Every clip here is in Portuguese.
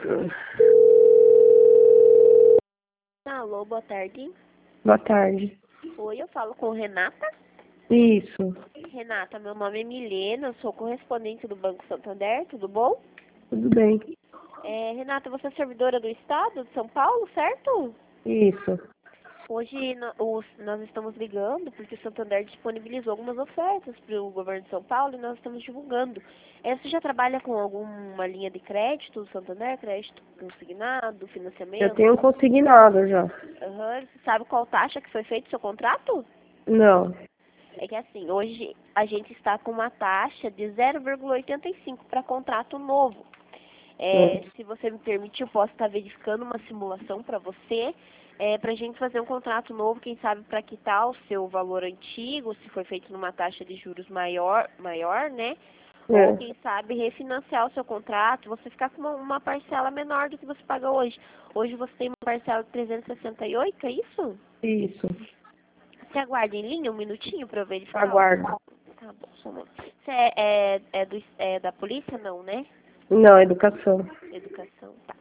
Alô, boa tarde. Boa tarde. Oi, eu falo com Renata. Isso. Renata, meu nome é Milena, eu sou correspondente do Banco Santander, tudo bom? Tudo bem. Renata, você é servidora do Estado de São Paulo, certo? Isso. Hoje nós estamos ligando porque o Santander disponibilizou algumas ofertas para o governo de São Paulo e nós estamos divulgando. Você já trabalha com alguma linha de crédito do Santander? Crédito consignado, financiamento? Eu tenho consignado já. Você sabe qual taxa que foi feito o seu contrato? Não. É que assim, hoje a gente está com uma taxa de 0,85 para contrato novo. Se você me permitir, eu posso estar verificando uma simulação para você, para a gente fazer um contrato novo, quem sabe para quitar o seu valor antigo, se foi feito numa taxa de juros maior, né? Ou quem sabe refinanciar o seu contrato, você ficar com uma parcela menor do que você paga hoje. Hoje você tem uma parcela de 368, é isso? Isso. Você aguarda em linha um minutinho para eu verificar? Aguardo. Tá bom, só um momento. Você é da polícia, não, né? Não, educação. Educação, tá.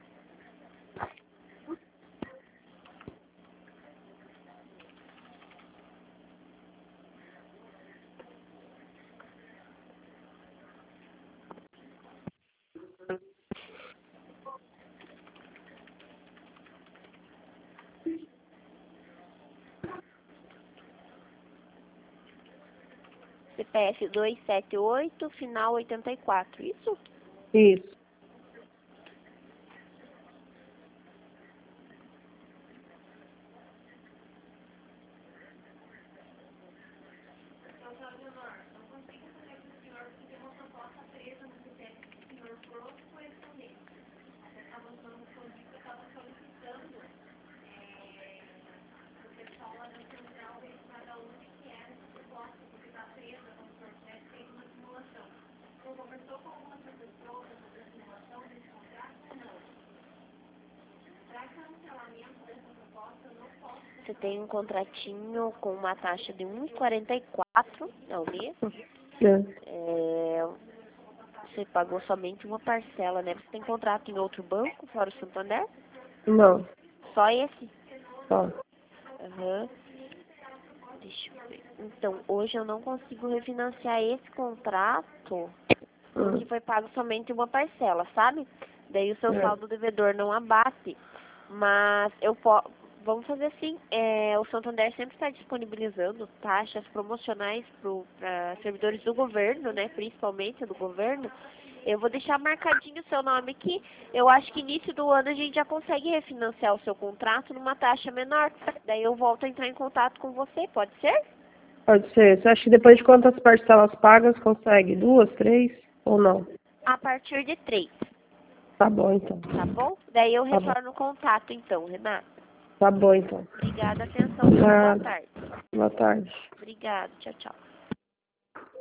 CPF 278, final 84, isso? Isso. Você tem um contratinho com uma taxa de 1,44 ao mês. Você pagou somente uma parcela, né? Você tem contrato em outro banco, fora o Santander? Não. Só esse? Só. Deixa eu ver. Então, hoje eu não consigo refinanciar esse contrato porque foi pago somente uma parcela, sabe? Daí o seu saldo devedor não abate. Mas vamos fazer assim, o Santander sempre está disponibilizando taxas promocionais para servidores do governo, né? Principalmente do governo. Eu vou deixar marcadinho o seu nome aqui. Eu acho que início do ano a gente já consegue refinanciar o seu contrato numa taxa menor. Daí eu volto a entrar em contato com você, pode ser? Pode ser. Você acha que depois de quantas parcelas pagas consegue? 2, 3 ou não? A partir de 3. Tá bom, então. Tá bom? Daí eu Tá bom. retorno o contato, então, Renata. Tá bom, então. Obrigada, atenção. Boa Nada. tarde. Boa tarde. Obrigada, tchau, tchau.